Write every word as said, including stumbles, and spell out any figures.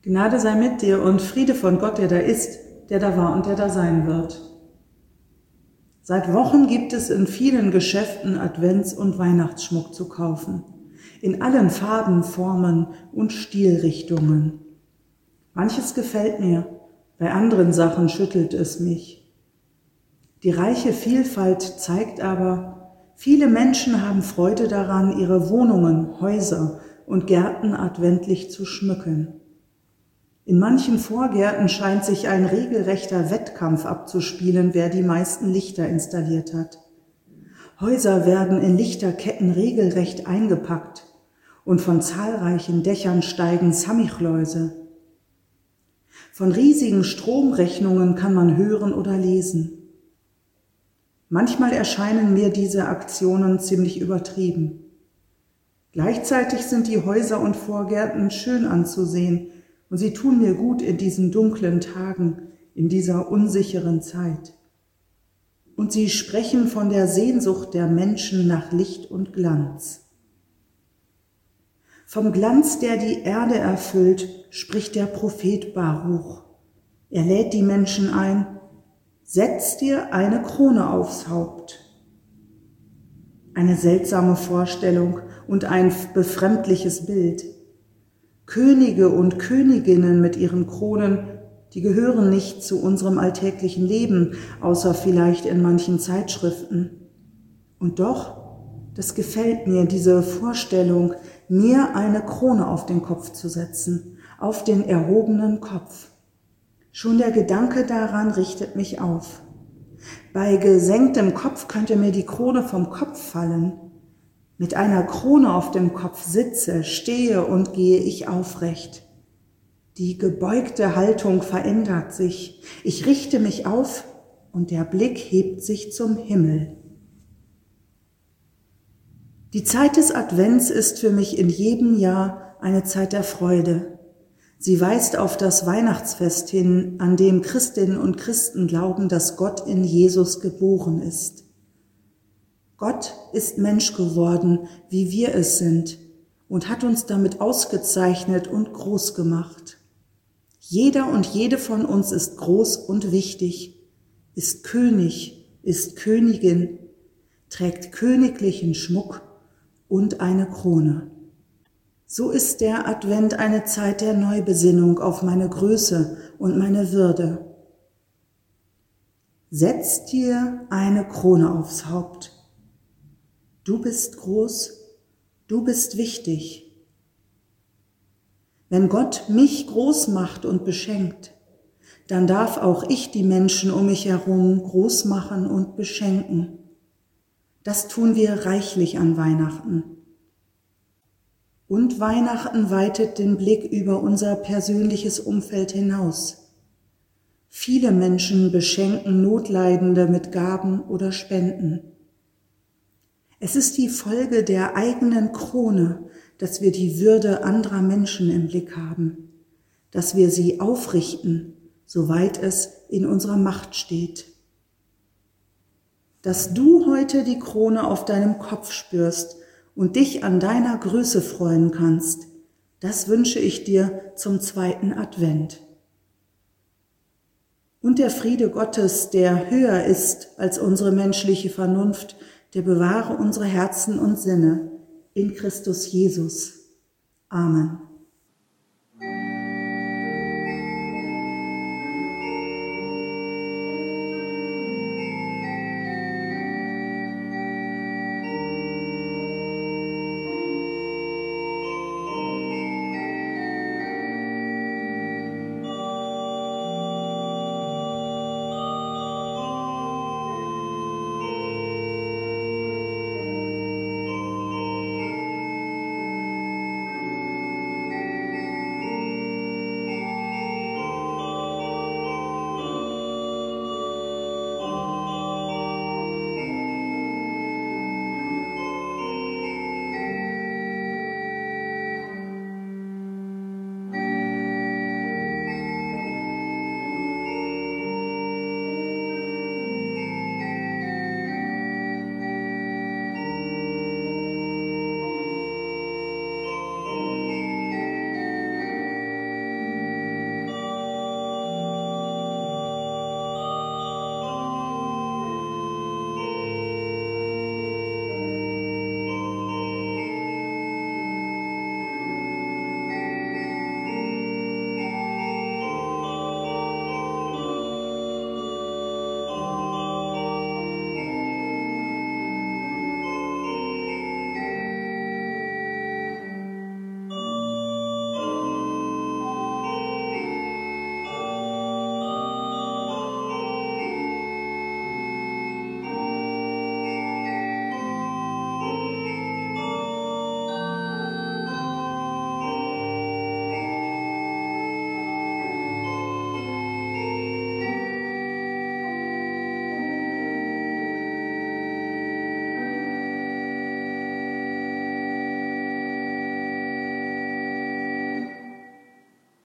Gnade sei mit dir und Friede von Gott, der da ist, der da war und der da sein wird. Seit Wochen gibt es in vielen Geschäften Advents- und Weihnachtsschmuck zu kaufen. In allen Farben, Formen und Stilrichtungen. Manches gefällt mir, bei anderen Sachen schüttelt es mich. Die reiche Vielfalt zeigt aber, viele Menschen haben Freude daran, ihre Wohnungen, Häuser und Gärten adventlich zu schmücken. In manchen Vorgärten scheint sich ein regelrechter Wettkampf abzuspielen, wer die meisten Lichter installiert hat. Häuser werden in Lichterketten regelrecht eingepackt und von zahlreichen Dächern steigen Samichleuse. Von riesigen Stromrechnungen kann man hören oder lesen. Manchmal erscheinen mir diese Aktionen ziemlich übertrieben. Gleichzeitig sind die Häuser und Vorgärten schön anzusehen und sie tun mir gut in diesen dunklen Tagen, in dieser unsicheren Zeit. Und sie sprechen von der Sehnsucht der Menschen nach Licht und Glanz. Vom Glanz, der die Erde erfüllt, spricht der Prophet Baruch. Er lädt die Menschen ein: Setz dir eine Krone aufs Haupt. Eine seltsame Vorstellung und ein befremdliches Bild. Könige und Königinnen mit ihren Kronen, die gehören nicht zu unserem alltäglichen Leben, außer vielleicht in manchen Zeitschriften. Und doch, das gefällt mir, diese Vorstellung, mir eine Krone auf den Kopf zu setzen, auf den erhobenen Kopf. Schon der Gedanke daran richtet mich auf. Bei gesenktem Kopf könnte mir die Krone vom Kopf fallen. Mit einer Krone auf dem Kopf sitze, stehe und gehe ich aufrecht. Die gebeugte Haltung verändert sich. Ich richte mich auf und der Blick hebt sich zum Himmel. Die Zeit des Advents ist für mich in jedem Jahr eine Zeit der Freude. Sie weist auf das Weihnachtsfest hin, an dem Christinnen und Christen glauben, dass Gott in Jesus geboren ist. Gott ist Mensch geworden, wie wir es sind, und hat uns damit ausgezeichnet und groß gemacht. Jeder und jede von uns ist groß und wichtig, ist König, ist Königin, trägt königlichen Schmuck und eine Krone. So ist der Advent eine Zeit der Neubesinnung auf meine Größe und meine Würde. Setz dir eine Krone aufs Haupt. Du bist groß, du bist wichtig. Wenn Gott mich groß macht und beschenkt, dann darf auch ich die Menschen um mich herum groß machen und beschenken. Das tun wir reichlich an Weihnachten. Und Weihnachten weitet den Blick über unser persönliches Umfeld hinaus. Viele Menschen beschenken Notleidende mit Gaben oder Spenden. Es ist die Folge der eigenen Krone, dass wir die Würde anderer Menschen im Blick haben, dass wir sie aufrichten, soweit es in unserer Macht steht. Dass du heute die Krone auf deinem Kopf spürst und dich an deiner Größe freuen kannst, das wünsche ich dir zum zweiten Advent. Und der Friede Gottes, der höher ist als unsere menschliche Vernunft, der bewahre unsere Herzen und Sinne in Christus Jesus. Amen.